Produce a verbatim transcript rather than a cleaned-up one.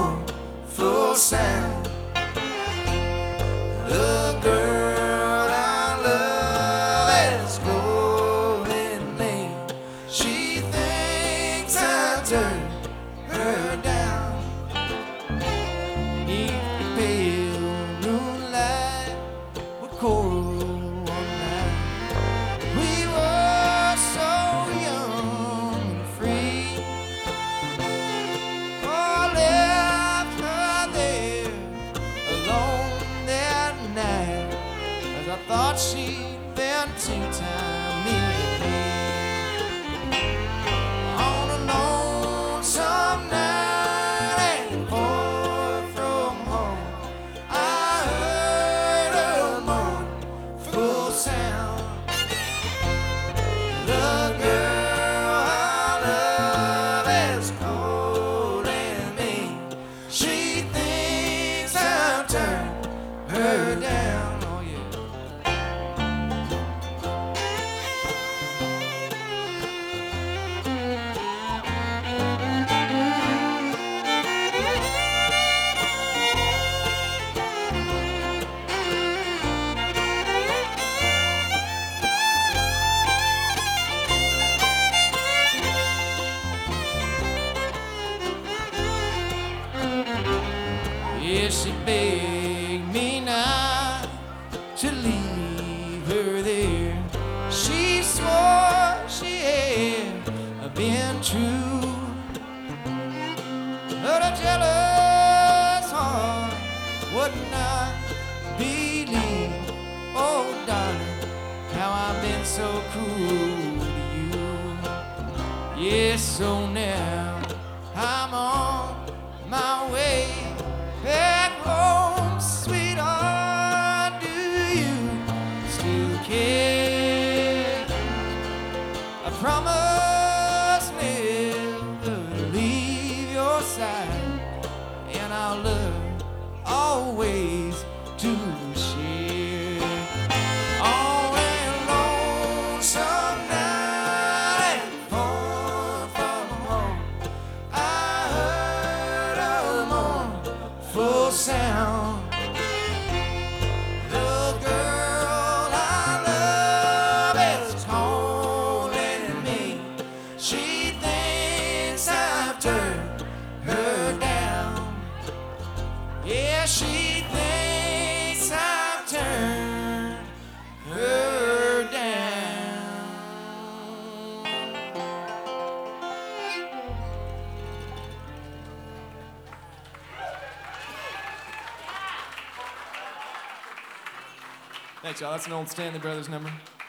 more full sound. The girl I love is calling me. She thinks I turned her down. Beneath the pale moonlight, we're cold one night. We were so young and free. Oh, left her there alone that night, as I thought she'd been two-time me. On a lonesome night and far from home, I heard a mournful sound. The girl I love is calling me. She thinks I've turned her down. Oh yeah. Yeah, she begged me not to leave her there. She swore she had been true, but a jealous heart would not believe. Oh, darling, how I've been so cruel to you. Yes, so now I'm on my way back home, sweetheart. Do you still care? I promise never to leave your side, and I'll love always to share. On a lonesome night far from home, I heard a mournful sound. The girl I love is calling me. She thinks I've turned her down. Yeah, she thinks I've turned her down. Thanks, y'all. That's an old Stanley Brothers number.